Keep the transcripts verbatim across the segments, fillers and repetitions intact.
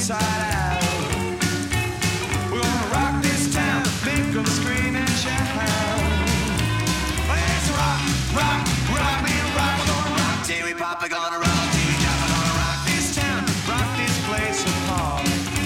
inside out. We're gonna rock this town, make them scream and shout. Let's rock, rock, rock, man, rock. We're gonna rock till we pop, we're gonna rock till we drop. We're gonna rock this town, rock this place apart.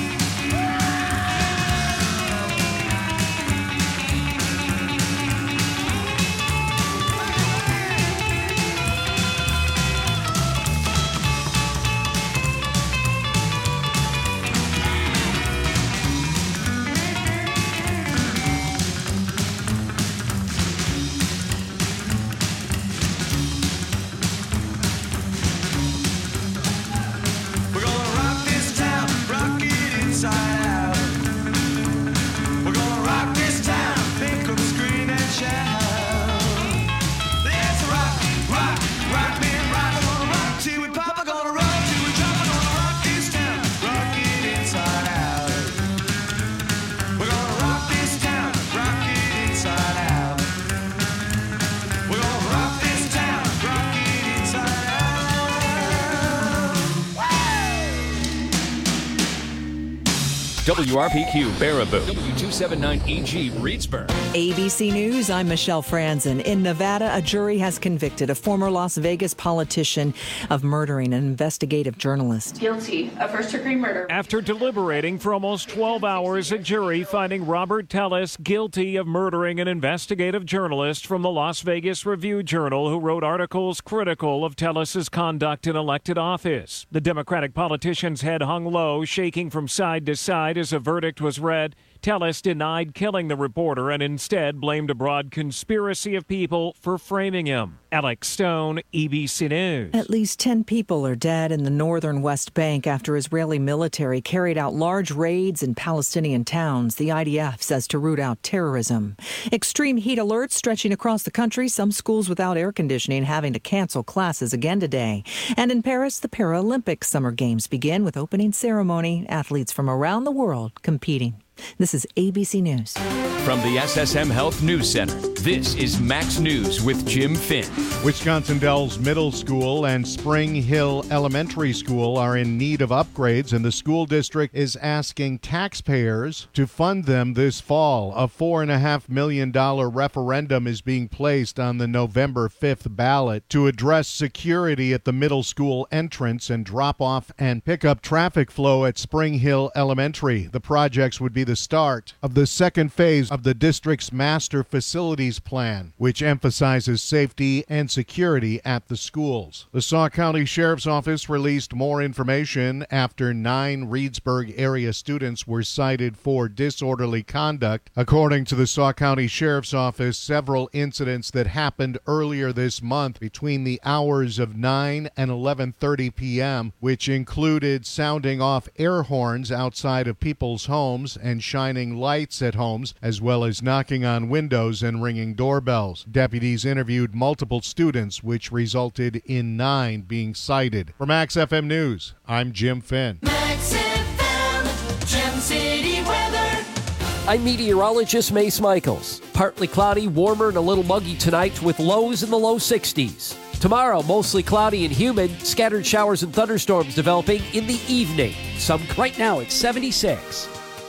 W R P Q Baraboo, W two seventy-nine E G Reedsburg. A B C News, I'm Michelle Franzen. In Nevada, a jury has convicted a former Las Vegas politician of murdering an investigative journalist. Guilty of first-degree murder. After deliberating for almost twelve hours, a jury finding Robert Tellis guilty of murdering an investigative journalist from the Las Vegas Review-Journal who wrote articles critical of Tellis's conduct in elected office. The Democratic politician's head hung low, shaking from side to side as a verdict was read. Tellis denied killing the reporter and instead blamed a broad conspiracy of people for framing him. Alex Stone, A B C News. At least ten people are dead in the northern West Bank after Israeli military carried out large raids in Palestinian towns, the I D F says, to root out terrorism. Extreme heat alerts stretching across the country, some schools without air conditioning having to cancel classes again today. And in Paris, the Paralympic Summer Games begin with opening ceremony, athletes from around the world competing. This is A B C News. From the S S M Health News Center, this is Max News with Jim Finn. Wisconsin Dells Middle School and Spring Hill Elementary School are in need of upgrades, and the school district is asking taxpayers to fund them this fall. A four point five million dollars referendum is being placed on the November fifth ballot to address security at the middle school entrance and drop-off and pick-up traffic flow at Spring Hill Elementary. The projects would be the start of the second phase of the district's master facilities plan, which emphasizes safety and security at the schools. The Sauk County Sheriff's Office released more information after nine Reedsburg area students were cited for disorderly conduct. According to the Sauk County Sheriff's Office, several incidents that happened earlier this month between the hours of nine and eleven thirty p.m., which included sounding off air horns outside of people's homes and shining lights at homes, as well as knocking on windows and ringing doorbells. Deputies interviewed multiple students, which resulted in nine being cited. For Max F M News, I'm Jim Finn. Max F M, Gem City weather. I'm meteorologist Mace Michaels. Partly cloudy, warmer and a little muggy tonight with lows in the low sixties. Tomorrow, mostly cloudy and humid, scattered showers and thunderstorms developing in the evening. Some right now it's seventy-six.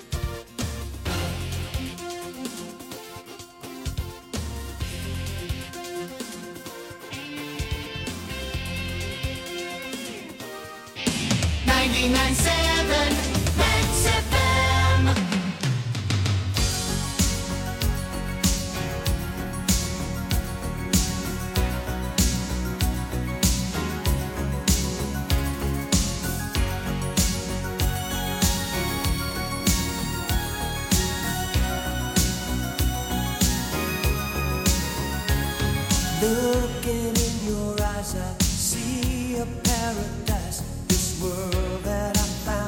ninety-nine point seven Max F M. Looking in your eyes, I see a paradise. This world that I found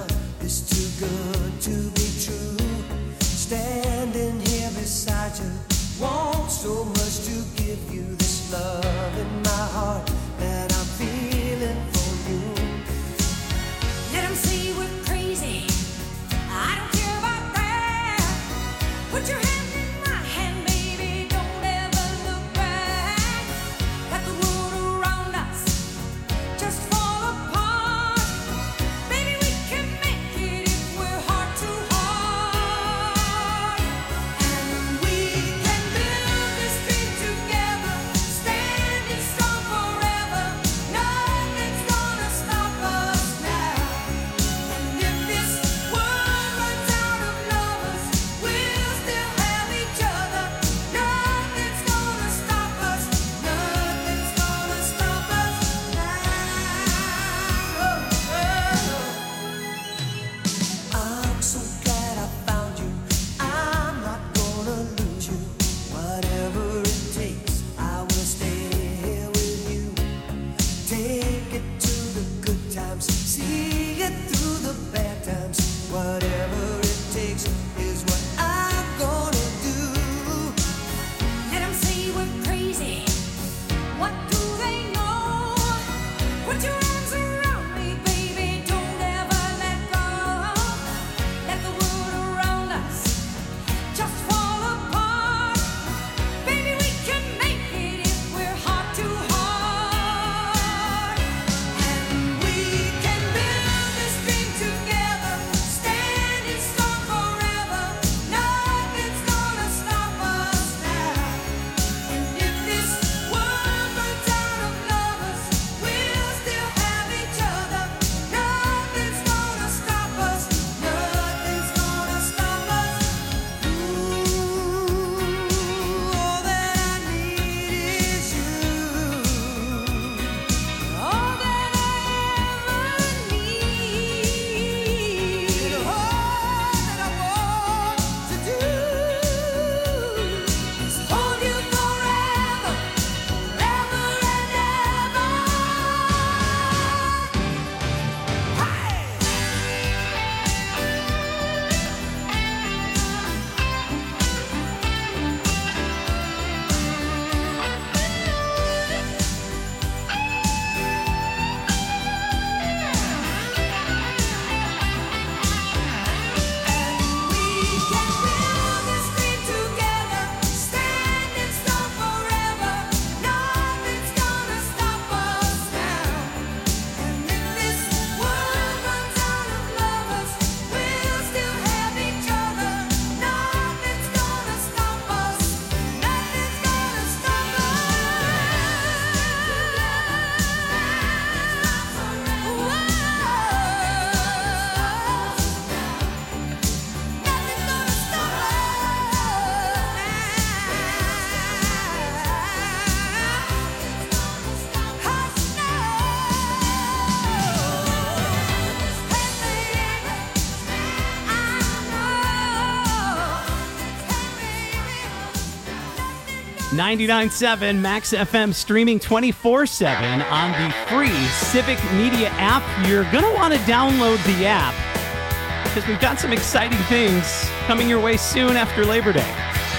ninety-nine point seven Max F M, streaming twenty-four seven on the free Civic Media app. You're going to want to download the app because we've got some exciting things coming your way soon after Labor Day.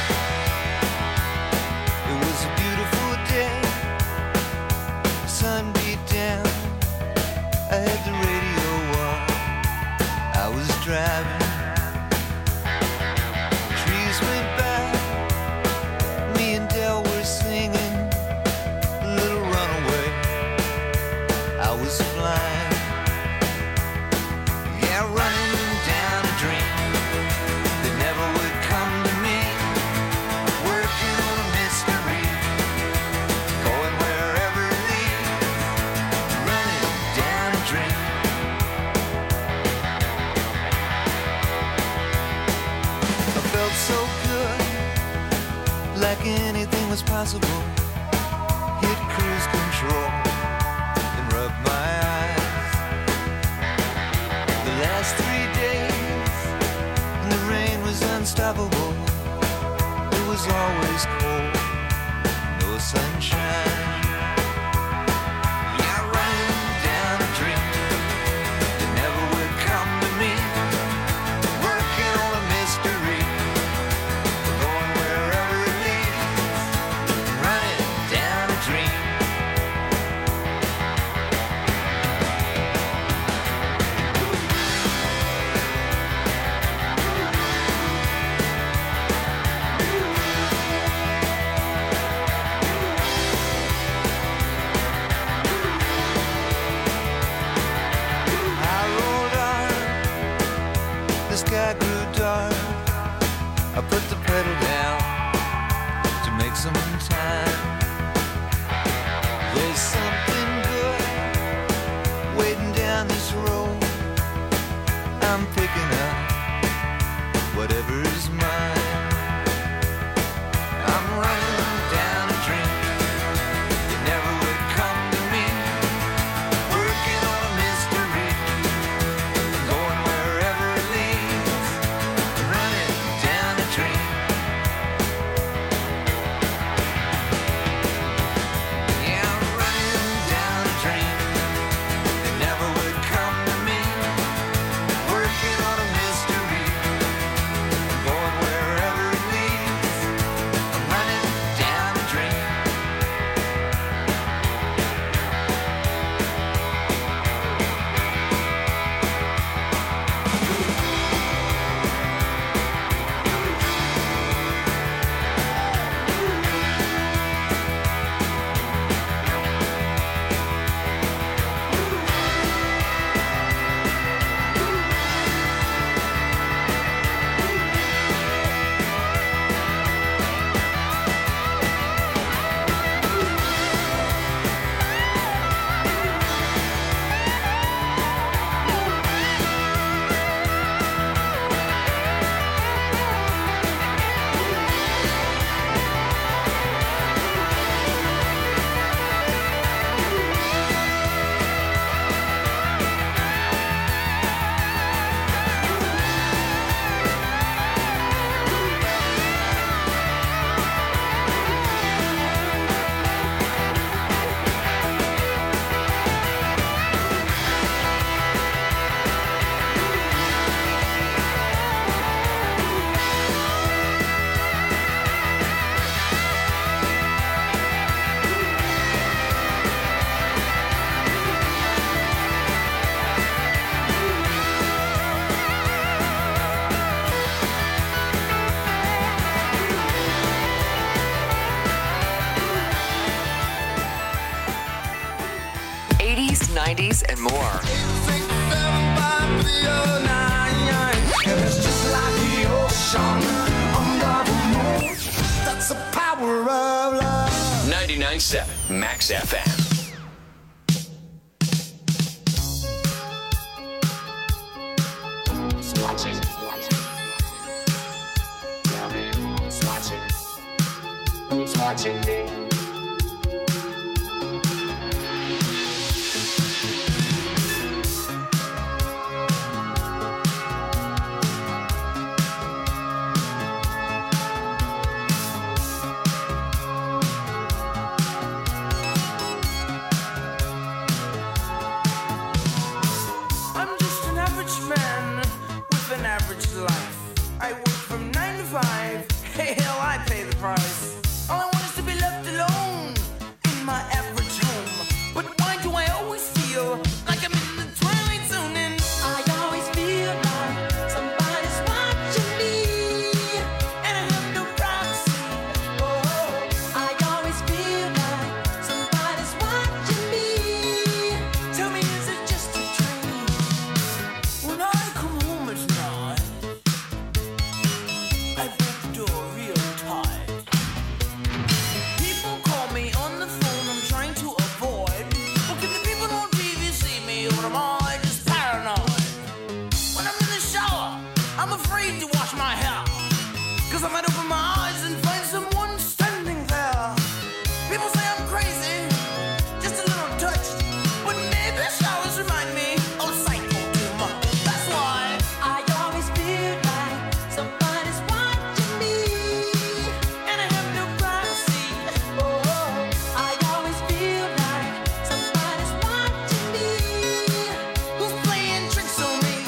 It was a beautiful day. The sun beat down. I had the radio on. I was driving. Trees went by. Me and Del were singing a little runaway. I was flying. Yeah, running down a dream that never would come to me. Working on a mystery, going wherever it leads. Running down a dream. I felt so good, like anything was possible. Hit cruise control and rub my eyes. The last three days, and the rain was unstoppable. It was always cold, no sunshine. Yeah, running down a dream that never would come to me. Working on a mystery, going wherever it leads. Running down a dream. I rolled on, the sky grew dark. I put the pedal down to make some time. There's something good waiting down this road. I'm picking up whatever's mine. I'm running down a dream that never would come to me. Working on a mystery, going wherever it leads. Running down a dream. Yeah, I'm running down a dream that never would come to me. Working on a mystery, going wherever it leads. I'm running down a dream. eighties, nineties, and more. ninety-nine point seven Max F M. Who's watching me? I'm afraid to wash my hair, cause I might open my eyes and find someone standing there. People say I'm crazy, just a little touched, but maybe showers remind me of psycho too much. That's why I always feel like somebody's watching me, and I have no privacy. Oh, I always feel like somebody's watching me, who's playing tricks on me.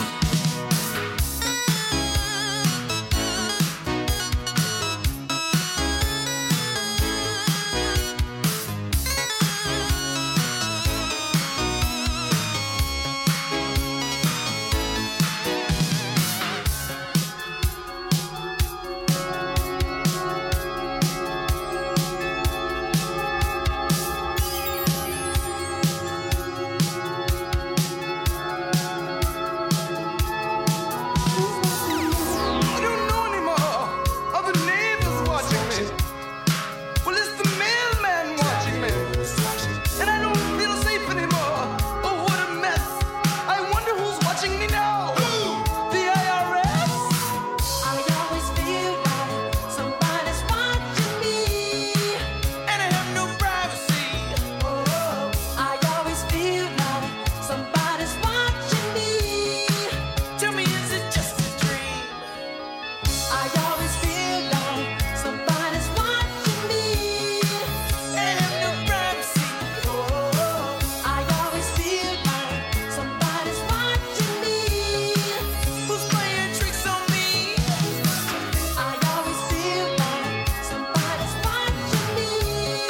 I don't know anymore. Are the neighbors watching me? Well, it's the mailman watching me. And I don't feel safe anymore. Oh, what a mess. I wonder who's watching me now. The I R S? I always feel like somebody's watching me, and I have no privacy. Oh, I always feel like somebody's watching me. Tell me, is it just a dream? I always feel like somebody's watching me, and I have no privacy. Oh, I always feel like somebody's watching me, who's playing tricks on me. I always feel like somebody's watching me.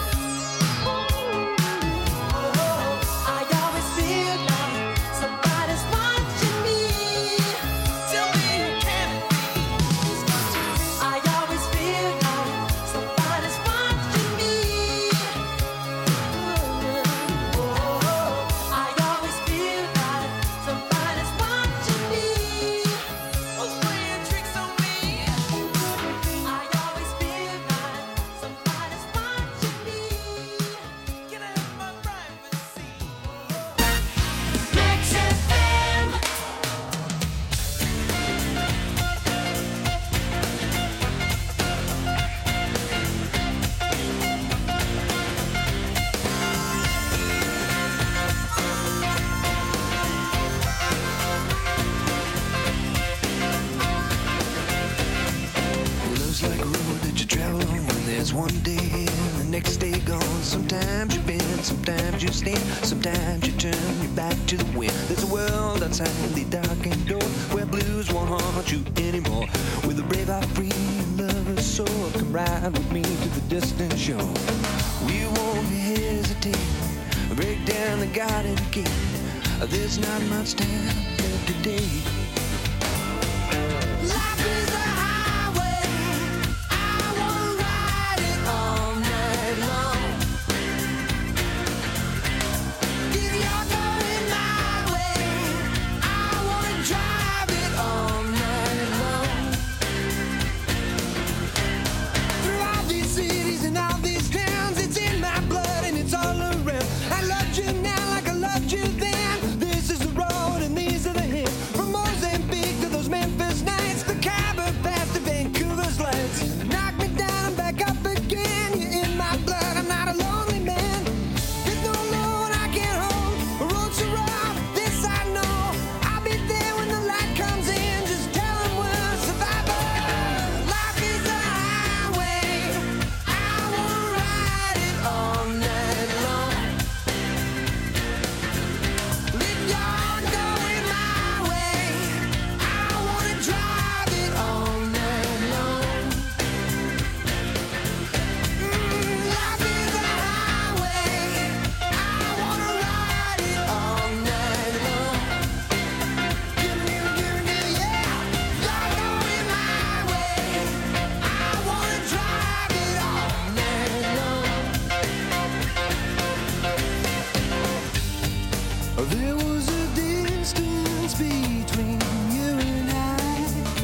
Oh, I always feel like somebody's watching me. Tell me, who can it be? I always feel like somebody's watching me. Oh, I always feel like somebody's watching me, who's playing tricks on me. I always feel like somebody's watching me. Can I have my privacy? Max F M. Love's like a road that you travel on when there's one day here and the next day gone. Sometimes you bend, sometimes you stand, sometimes you turn your back to the wind. There's a world outside the darkened door where blues won't haunt you anymore. With a brave heart free and lover's soul, come ride with me to the distant shore. We won't hesitate, break down the garden gate. There's not much time left today. Life is a highway. I wanna ride it all night long. If you're going my way, I wanna drive it all night long. Through all these cities and all these towns, it's in my blood and it's all around. I loved you now like I loved you then. This is the road and these are the hills. From Mozambique to those Memphis nights, the Khyber Pass to Vancouver's lights. Knock me down and back up again. You're in my blood, I'm not a lonely man. There's no Lord I can't hold. A road so rough, this I know. I'll be there when the light comes in. Just tell 'em we're survivors. Life is a highway. I wanna ride it all night long. If you're going my way, I wanna drive it all night long. Mm, life is a highway. I wanna ride it all night long. Give me, give me, yeah. You're going my way. I wanna drive it all night long. There was a distance between you and I,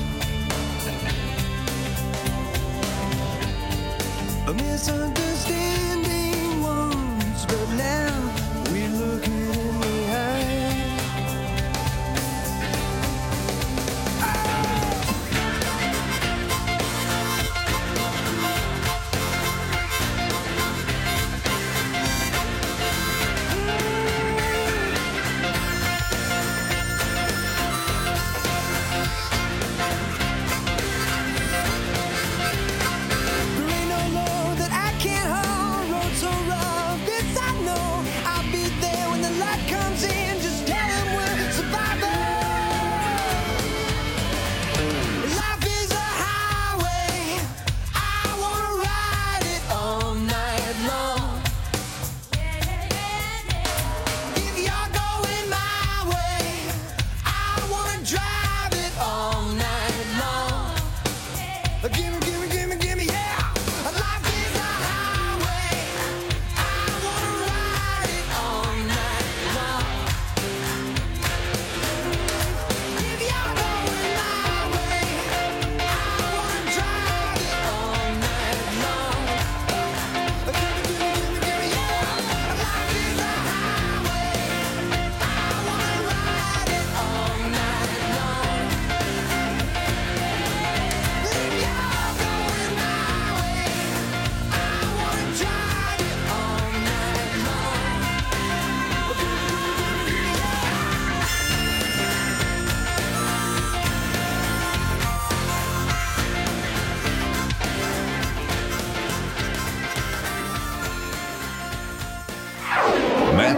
a misunderstanding once, but now we look it in the eye.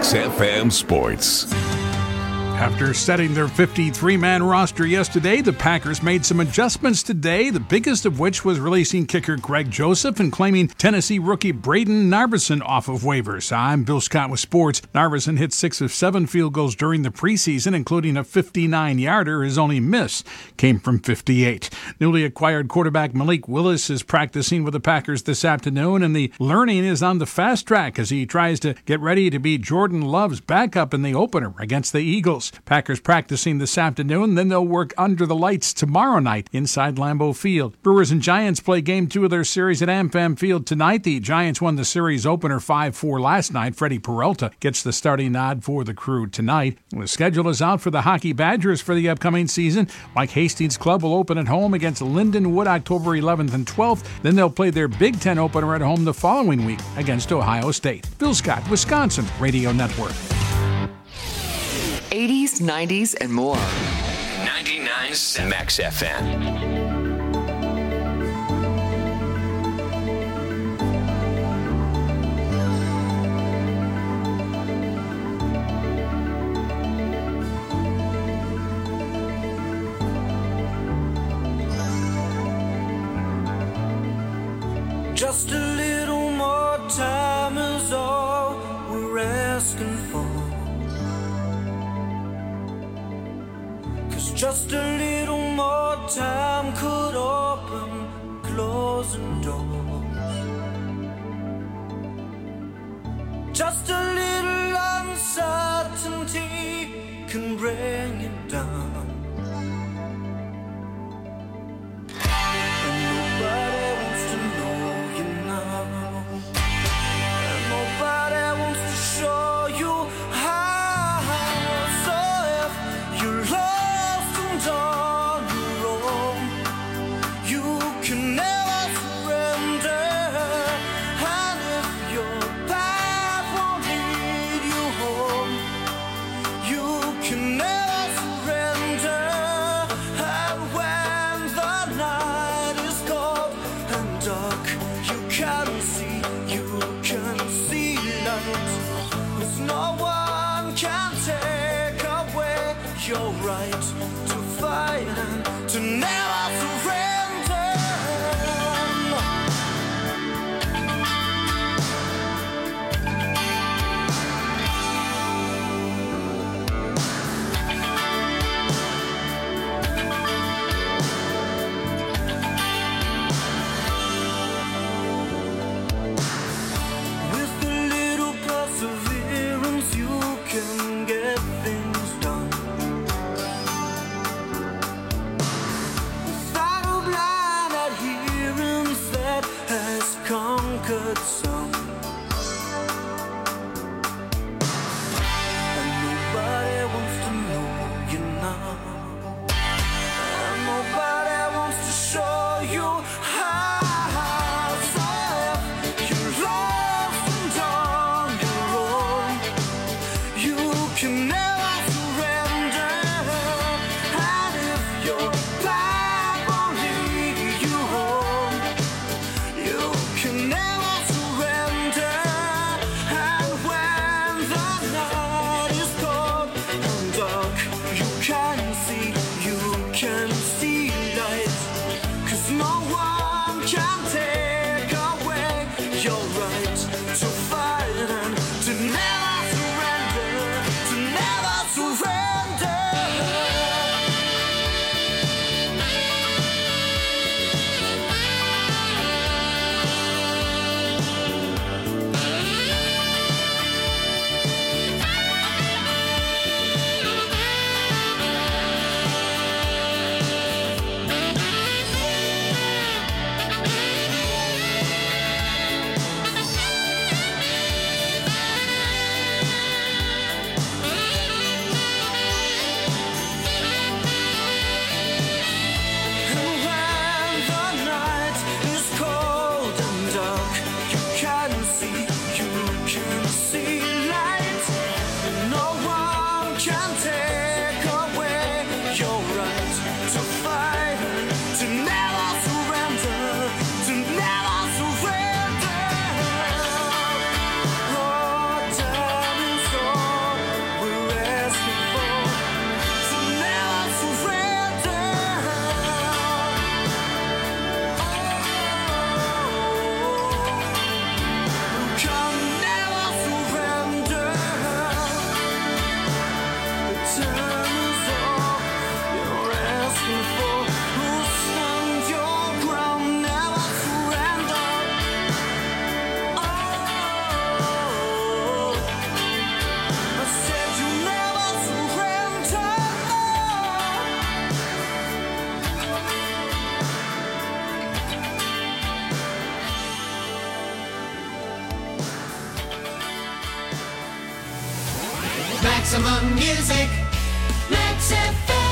Max F M Sports. After setting their fifty-three man roster yesterday, the Packers made some adjustments today, the biggest of which was releasing kicker Greg Joseph and claiming Tennessee rookie Braden Narveson off of waivers. I'm Bill Scott with sports. Narveson hit six of seven field goals during the preseason, including a fifty-nine yarder. His only miss came from fifty-eight. Newly acquired quarterback Malik Willis is practicing with the Packers this afternoon, and the learning is on the fast track as he tries to get ready to be Jordan Love's backup in the opener against the Eagles. Packers practicing this afternoon, then they'll work under the lights tomorrow night inside Lambeau Field. Brewers and Giants play game two of their series at AmFam Field tonight. The Giants won the series opener five four last night. Freddie Peralta gets the starting nod for the Crew tonight. The schedule is out for the Hockey Badgers for the upcoming season. Mike Hastings' club will open at home against Lindenwood October eleventh and twelfth. Then they'll play their Big Ten opener at home the following week against Ohio State. Bill Scott, Wisconsin Radio Network. eighties, nineties, and more. ninety-nine point seven Max F M. Just a little more time is all we're asking for. 'Cause just a little more time could open closing doors. Just a little uncertainty can bring it down. And nobody wants to know you now. And nobody wants to show you how. So if you're lost and on your own, you can never surrender. And if your path won't lead you home, you can never surrender. And when the night is cold and dark, you can see, you can see light. 'Cause no one can take away your right to fight and to never surrender. With a little perseverance, you can get things done. Without a blind adherence that has conquered some. And nobody wants to know you now. And nobody wants to show you how. So if you're lost and on your own, you can never surrender. And if your path won't lead you home, you can never surrender. And when the night is cold and dark, you can see, you can see light. 'Cause no one can take away your right to fight and to never surrender, to never surrender. And when the night is cold and dark, you can see, you can see light. And no one can take away your right to fight and to never surrender, to never surrender. Oh, time is all Maximum music, Max F M.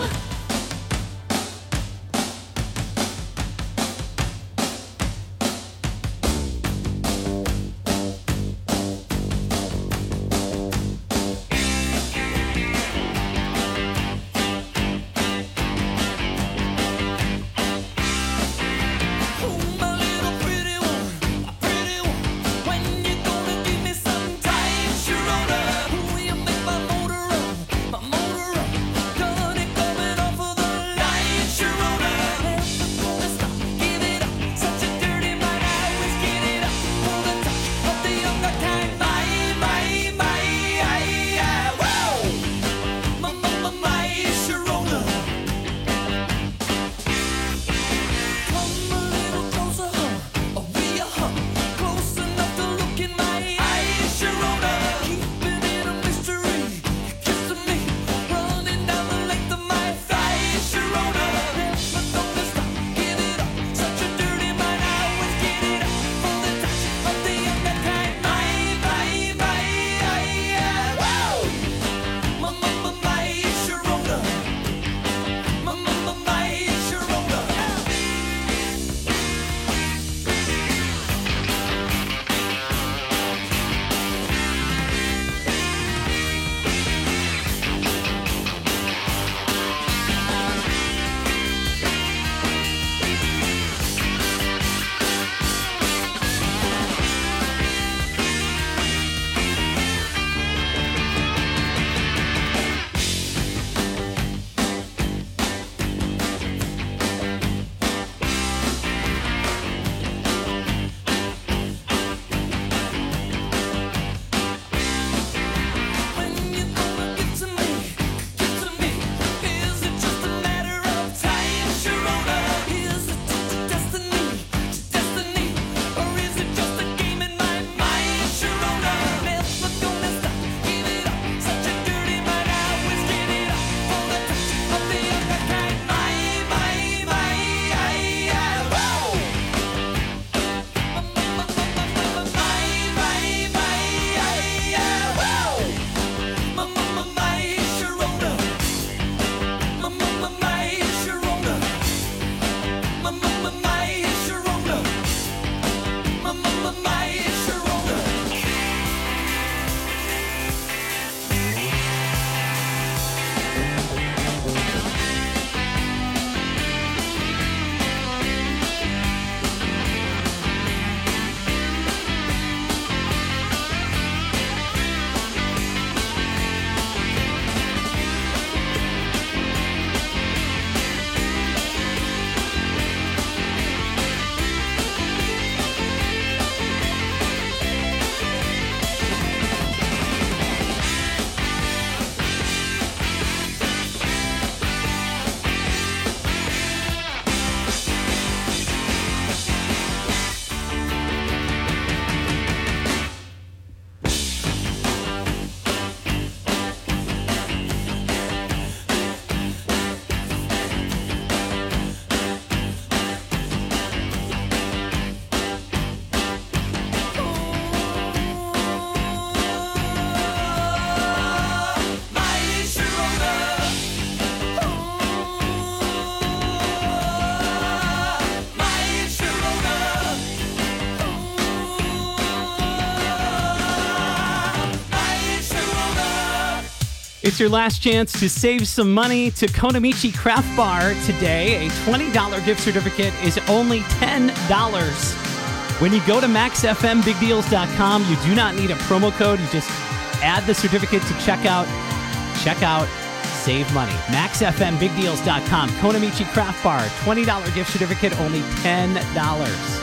It's your last chance to save some money to Konamichi Craft Bar today. A twenty dollars gift certificate is only ten dollars. When you go to max f m big deals dot com, you do not need a promo code. You just add the certificate to checkout. Checkout, save money. max f m big deals dot com. Konamichi Craft Bar, twenty dollars gift certificate, only ten dollars.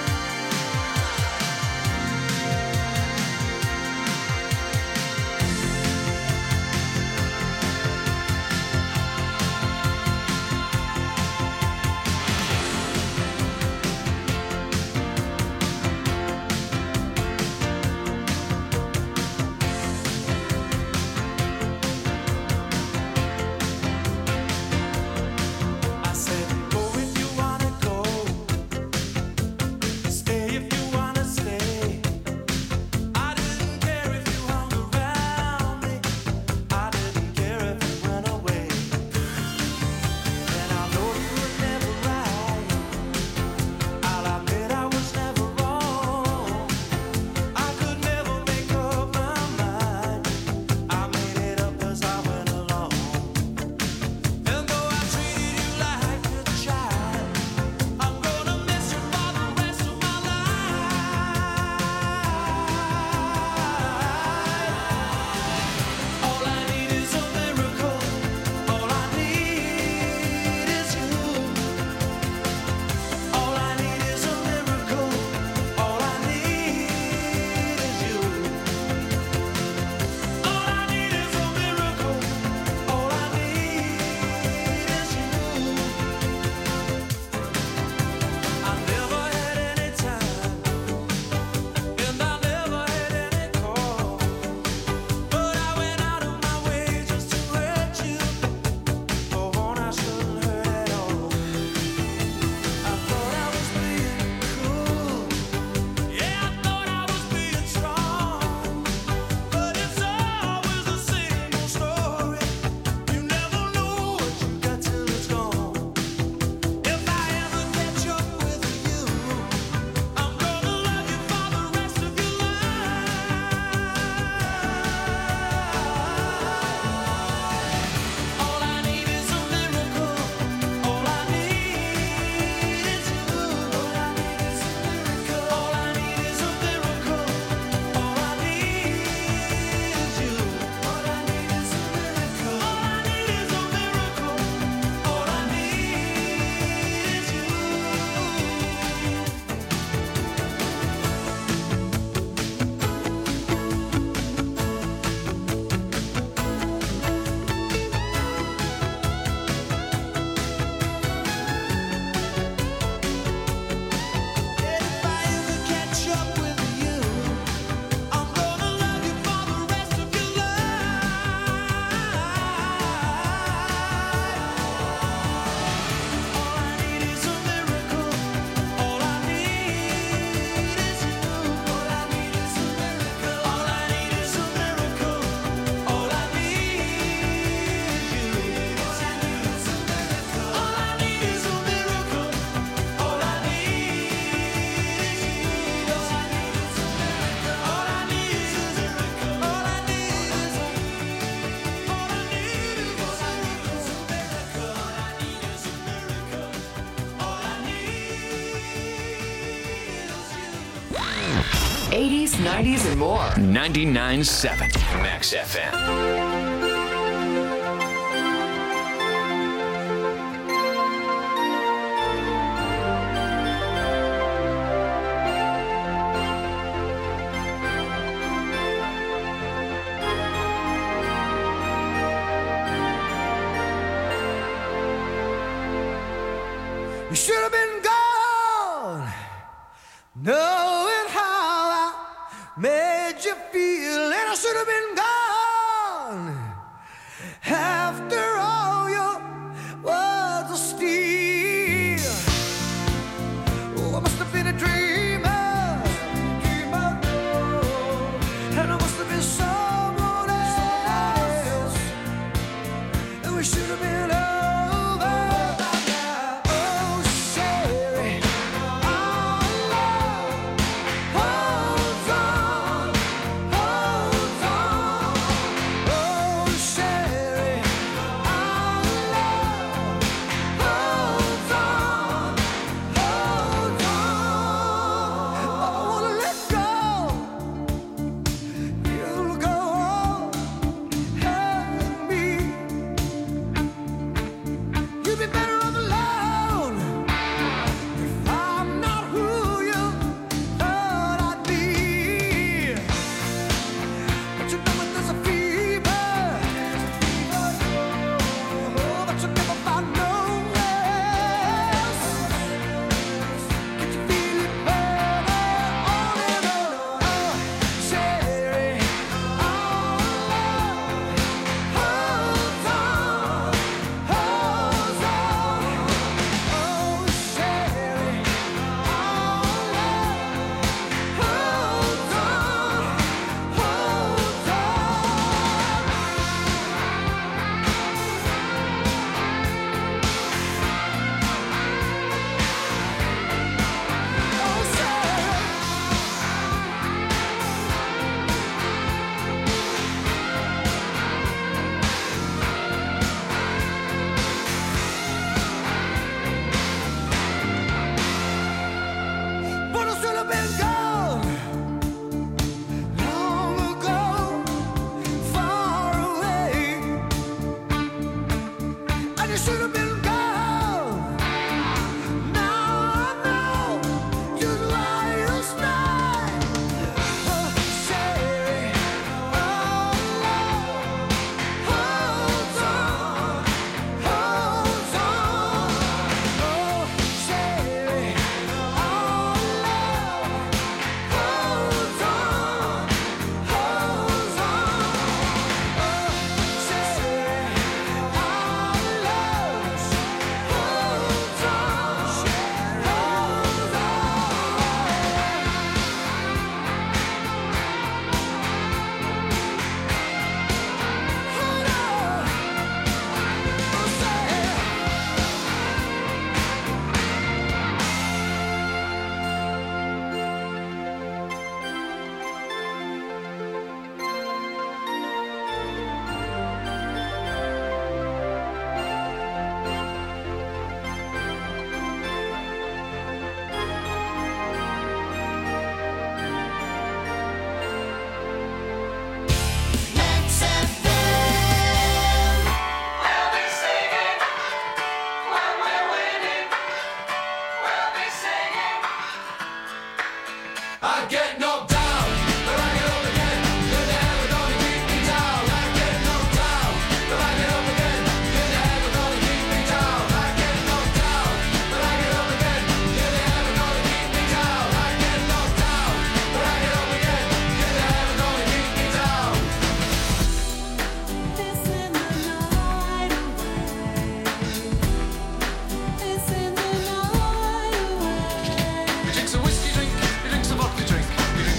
eighties, nineties, and more. ninety-nine point seven Max F M. You should have been gone, knowing how I made you feel, and I should have been gone after all your words of steel. Oh, I must have been a dreamer, dreamer, and I must have been someone else, and we should have been over. He drinks a whiskey drink, he drinks a vodka drink, he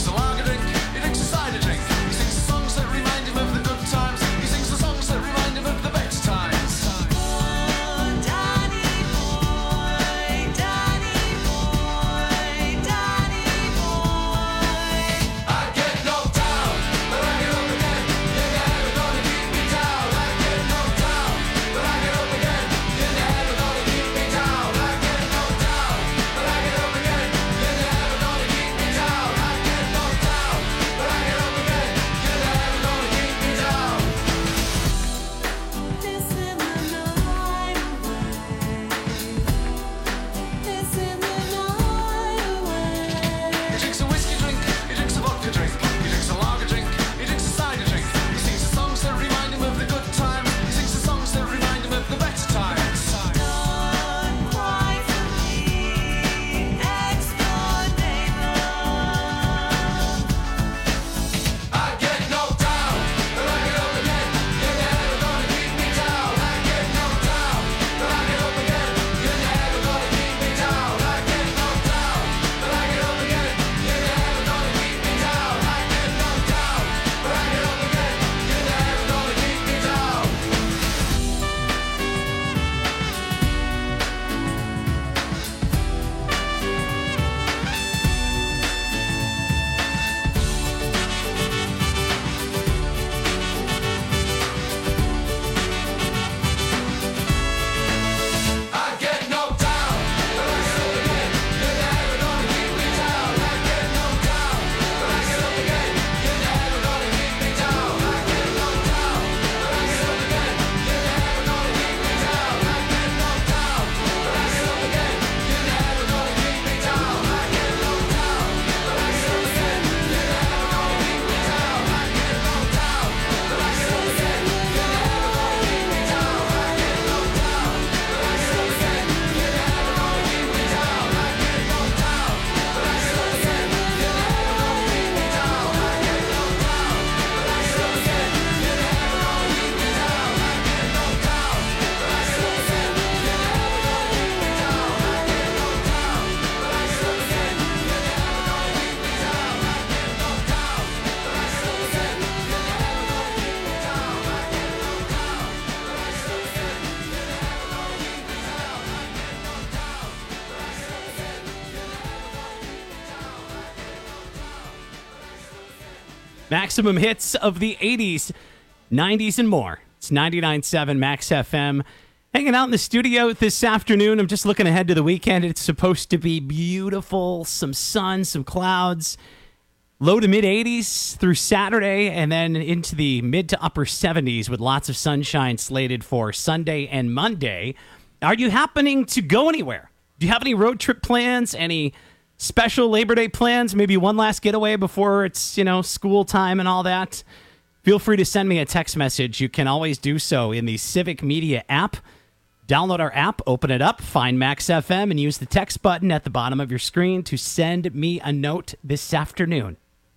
Maximum hits of the eighties, nineties, and more. It's ninety-nine point seven Max F M. Hanging out in the studio this afternoon. I'm just looking ahead to the weekend. It's supposed to be beautiful. Some sun, some clouds. Low to mid eighties through Saturday, and then into the mid to upper seventies with lots of sunshine slated for Sunday and Monday. Are you happening to go anywhere? Do you have any road trip plans? Any special Labor Day plans? Maybe one last getaway before it's, you know, school time and all that? Feel free to send me a text message. You can always do so in the Civic Media app. Download our app, open it up, find Max F M, and use the text button at the bottom of your screen to send me a note this afternoon.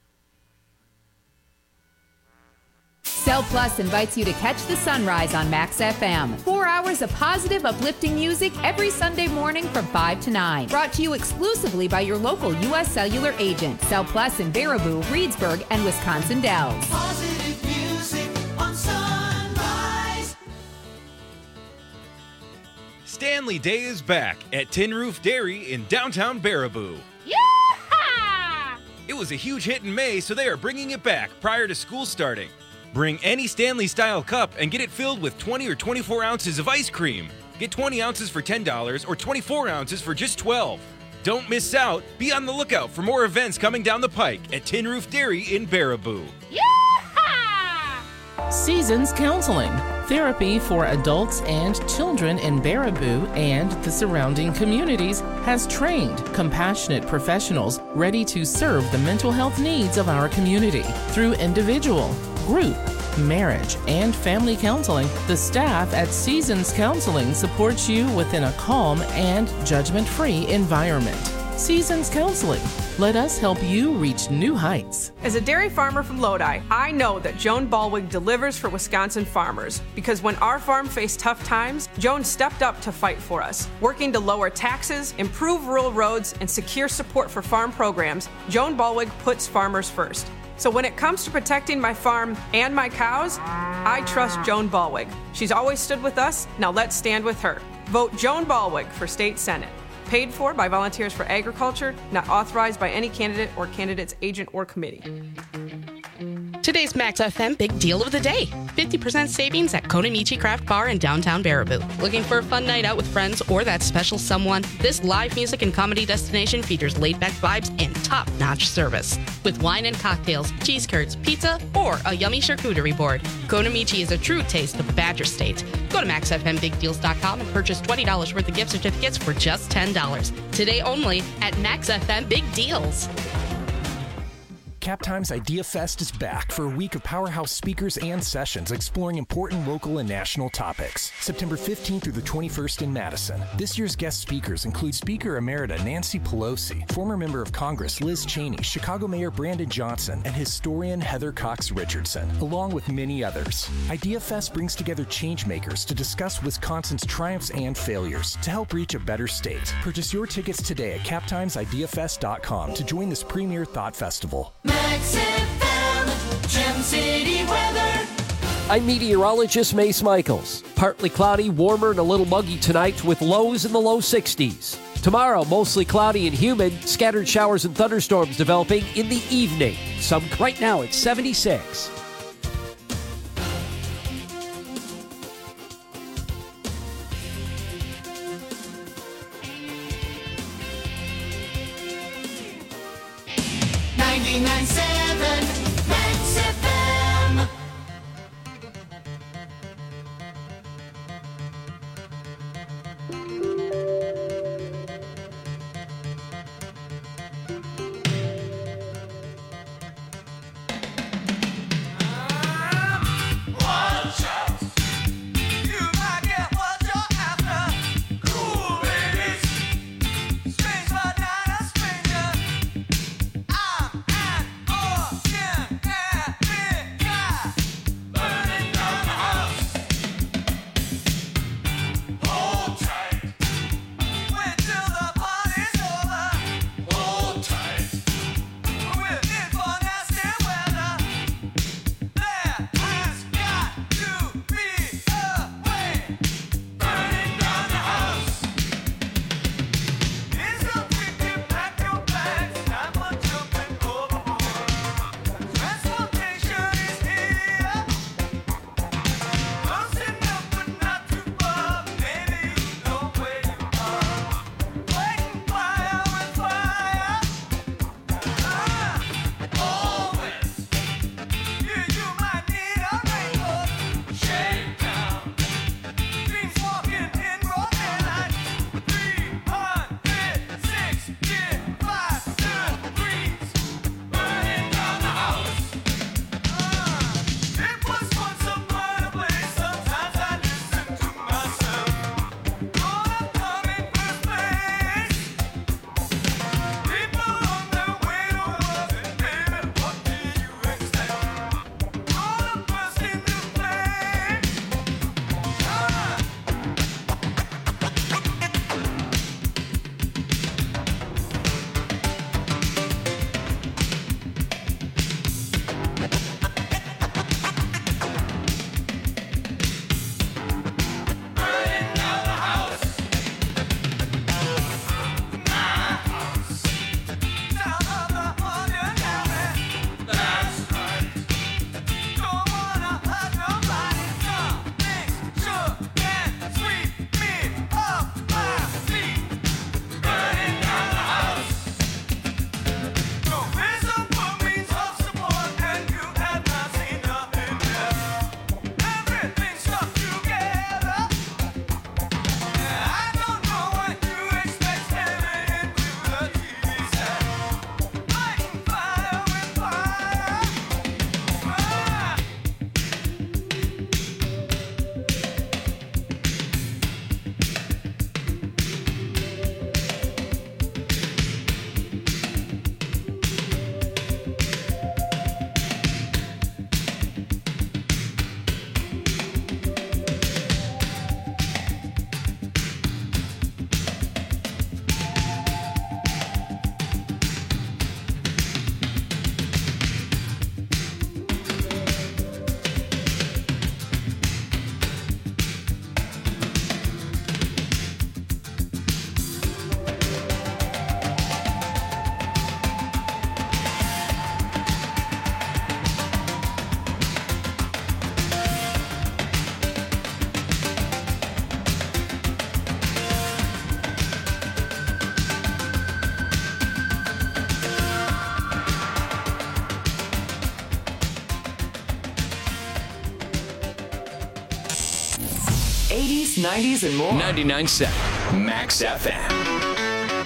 Cell Plus invites you to catch the sunrise on Max F M. Four hours of positive, uplifting music every Sunday morning from five to nine. Brought to you exclusively by your local U S Cellular agent. Cell Plus in Baraboo, Reedsburg, and Wisconsin Dells. Positive music on Sunrise. Stanley Day is back at Tin Roof Dairy in downtown Baraboo. Yeah! It was a huge hit in May, so they are bringing it back prior to school starting. Bring any Stanley-style cup and get it filled with twenty or twenty-four ounces of ice cream. Get twenty ounces for ten dollars or twenty-four ounces for just twelve dollars. Don't miss out. Be on the lookout for more events coming down the pike at Tin Roof Dairy in Baraboo. Seasons Counseling, therapy for adults and children in Baraboo and the surrounding communities, has trained, compassionate professionals ready to serve the mental health needs of our community. Through individual, group, marriage, and family counseling, the staff at Seasons Counseling supports you within a calm and judgment-free environment. Seasons Counseling. Let us help you reach new heights. As a dairy farmer from Lodi, I know that Joan Ballwig delivers for Wisconsin farmers, because when our farm faced tough times, Joan stepped up to fight for us. Working to lower taxes, improve rural roads, and secure support for farm programs, Joan Ballwig puts farmers first. So when it comes to protecting my farm and my cows, I trust Joan Ballwig. She's always stood with us. Now let's stand with her. Vote Joan Ballwig for State Senate. Paid for by Volunteers for Agriculture, not authorized by any candidate or candidate's agent or committee. Today's Max F M Big Deal of the Day. fifty percent savings at Konamichi Craft Bar in downtown Baraboo. Looking for a fun night out with friends or that special someone? This live music and comedy destination features laid-back vibes and top-notch service. With wine and cocktails, cheese curds, pizza, or a yummy charcuterie board. Konamichi is a true taste of Badger State. Go to max f m big deals dot com and purchase twenty dollars worth of gift certificates for just ten dollars. Today only at Max F M Big Deals. Captime's Idea Fest is back for a week of powerhouse speakers and sessions exploring important local and national topics. September fifteenth through the twenty-first in Madison. This year's guest speakers include Speaker Emerita Nancy Pelosi, former member of Congress Liz Cheney, Chicago Mayor Brandon Johnson, and historian Heather Cox Richardson, along with many others. Idea Fest brings together changemakers to discuss Wisconsin's triumphs and failures to help reach a better state. Purchase your tickets today at cap times idea fest dot com to join this premier thought festival. Max F M, Gem City weather. I'm meteorologist Mace Michaels. Partly cloudy, warmer, and a little muggy tonight with lows in the low sixties. Tomorrow, mostly cloudy and humid, scattered showers and thunderstorms developing in the evening. Some right now at seventy-six. ninety-nine point seven Max F M. Watch out! You might get what you're after. Cool babies, strange but not a stranger. I'm an eighties, nineties, and more. ninety-nine point seven Max F M.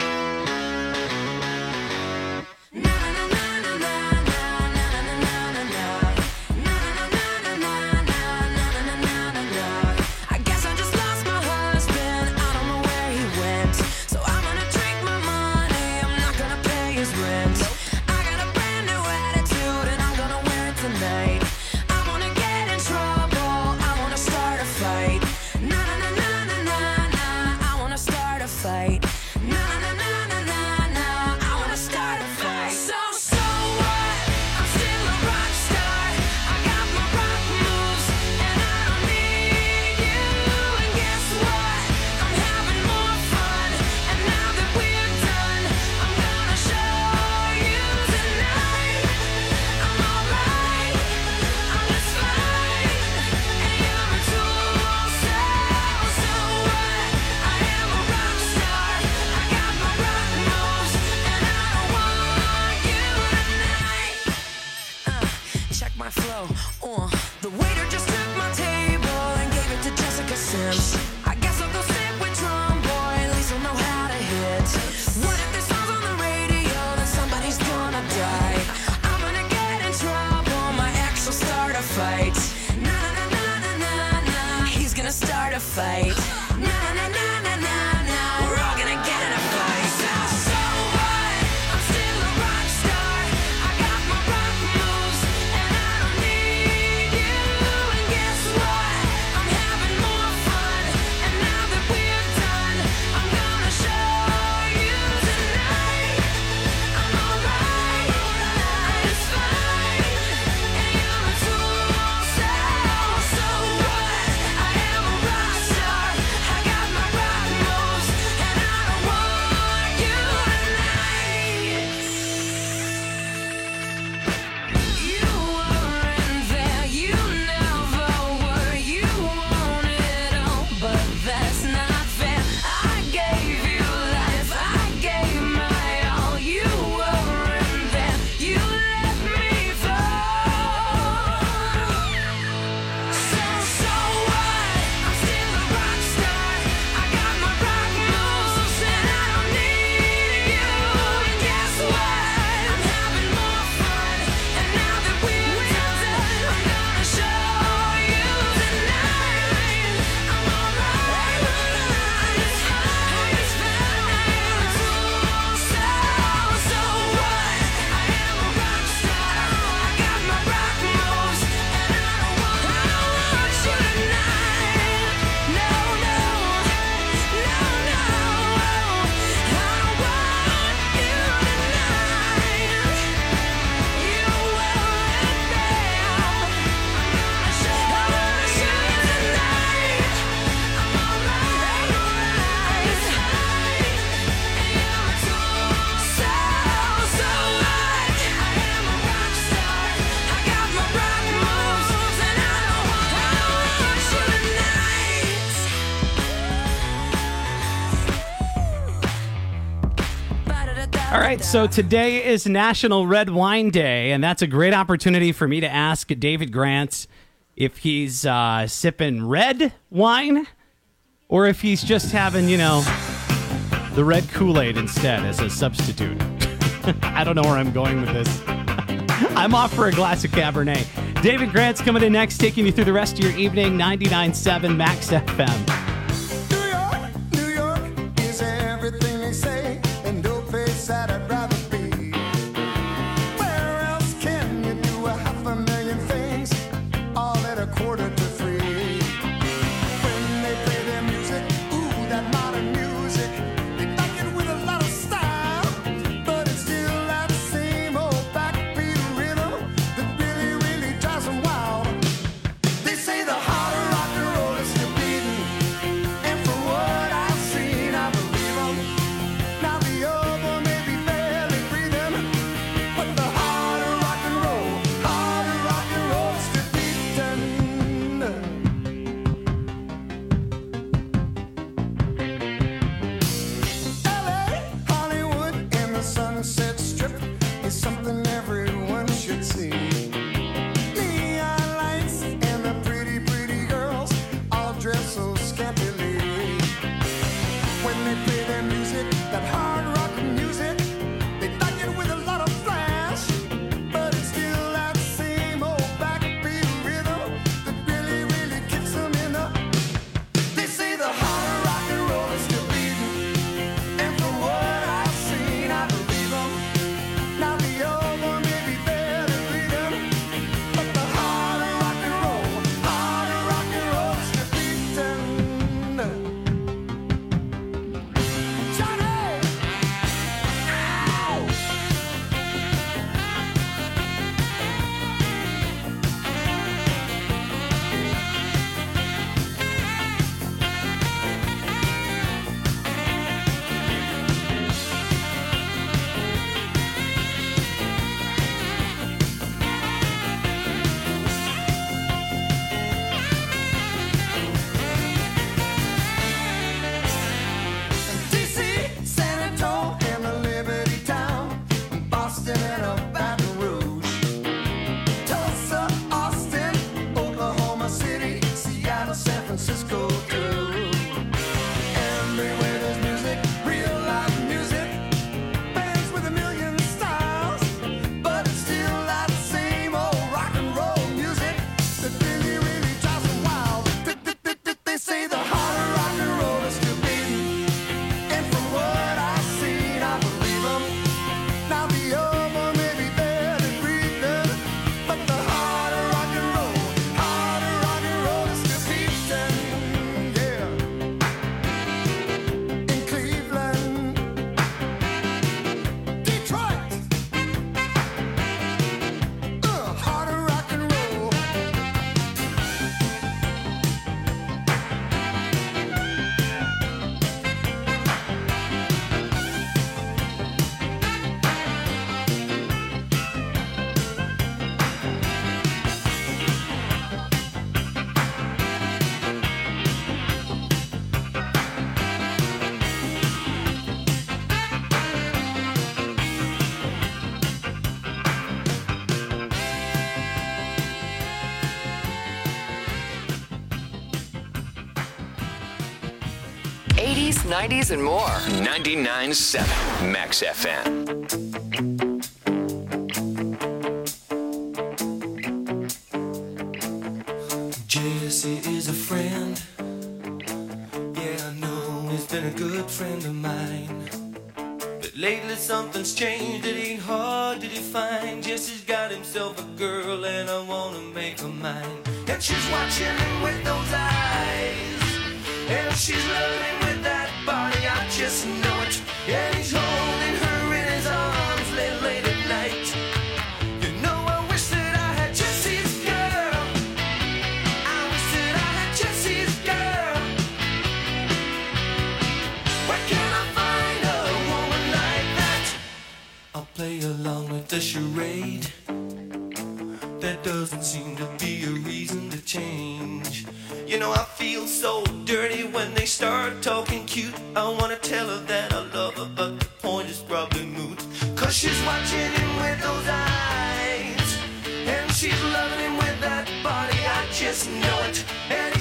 All right, so today is National Red Wine Day, and that's a great opportunity for me to ask David Grant if he's uh, sipping red wine or if he's just having, you know, the red Kool-Aid instead as a substitute. I don't know where I'm going with this. I'm off for a glass of Cabernet. David Grant's coming in next, taking you through the rest of your evening, ninety-nine point seven Max F M. They say the harder rock and roll is you're beating, nineties, and more. ninety-nine point seven Max F M. Jesse is a friend. Yeah, I know he's been a good friend of mine. But lately something's changed. It ain't hard to define. Jesse's got himself a girl and I wanna make her mine. And she's watching him with those eyes. And she's loving him with that body, I just know it. And he's holding her in his arms late, late at night. You know I wish that I had Jesse's girl. I wish that I had Jesse's girl. Where can I find a woman like that? I'll play along with the charade. There doesn't seem to be a reason to change. You know I feel so dirty when they start talking cute. I wanna tell her that I love her, but the point is probably moot. Cause she's watching him with those eyes. And she's loving him with that body, I just know it. And